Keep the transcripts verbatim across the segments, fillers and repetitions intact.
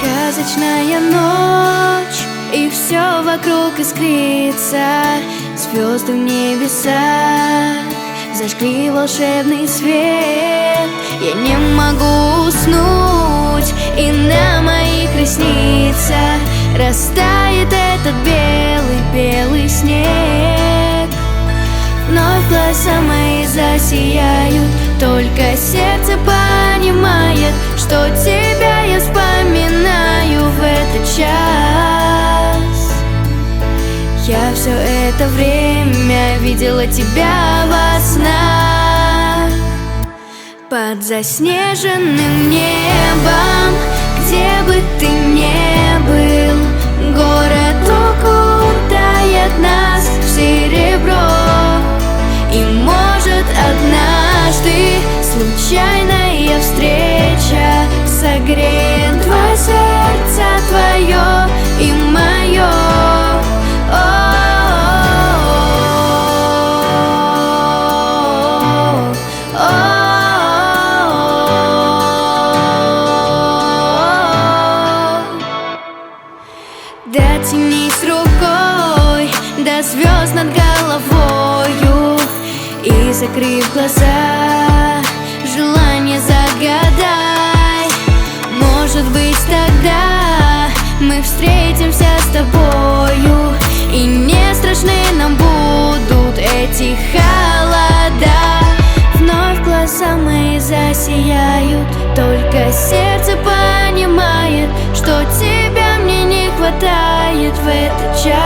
Сказочная ночь, и все вокруг искрится. Звезды в небесах зажгли волшебный свет. Я не могу уснуть, и на моих ресницах растает этот белый-белый снег. Вновь глаза мои засияют, только сердце понимает, что тебя я вспоминаю в этот час. Я все это время видела тебя во снах. Под заснеженным небом, где бы ты ни был, город укутает нас в серебро. И может однажды случайная встреча согреет два сердца, твое и мое. Дотянись рукой до звезд над головою и, закрыв глаза, желание загадай. Может быть, тогда мы встретимся с тобою, и не страшны нам будут эти холода. Вновь глаза мои засияют, только сердце понимает, что тебя мне не хватает в этот час.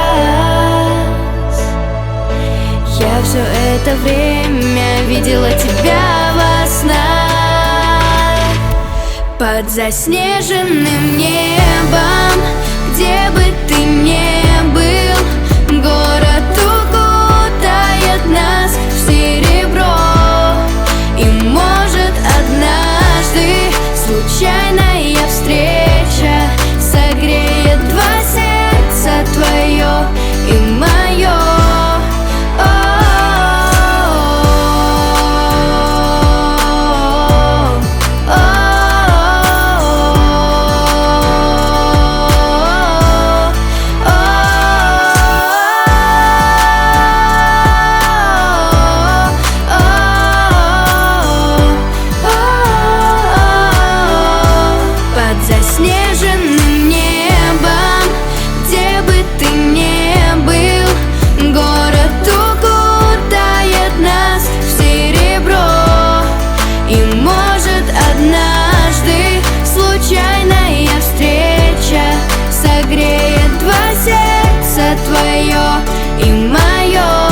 Я все это время видела тебя во снах. Под заснеженным небом, где бы ты ни был, город укутает нас в серебро. И может однажды случайная встреча согреет два сердца, твое и мое. Заснеженным небом, где бы ты ни был, город укутает нас в серебро. И может однажды случайная встреча согреет два сердца, твое и мое.